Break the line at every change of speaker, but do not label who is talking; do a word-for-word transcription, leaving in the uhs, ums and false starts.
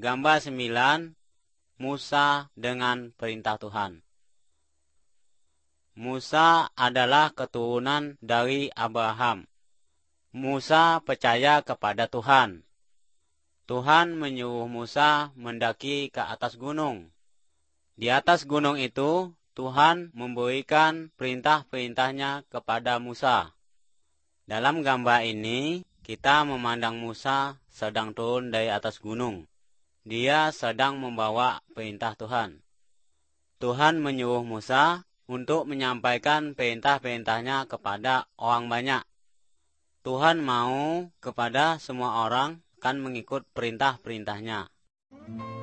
Gambar sembilan, Musa dengan perintah Tuhan. Musa adalah keturunan dari Abraham. Musa percaya kepada Tuhan. Tuhan menyuruh Musa mendaki ke atas gunung. Di atas gunung itu, Tuhan memberikan perintah-perintahnya kepada Musa. Dalam gambar ini, kita memandang Musa sedang turun dari atas gunung. Dia sedang membawa perintah Tuhan. Tuhan menyuruh Musa untuk menyampaikan perintah-perintahnya kepada orang banyak. Tuhan mau kepada semua orang kan mengikut perintah-perintahnya.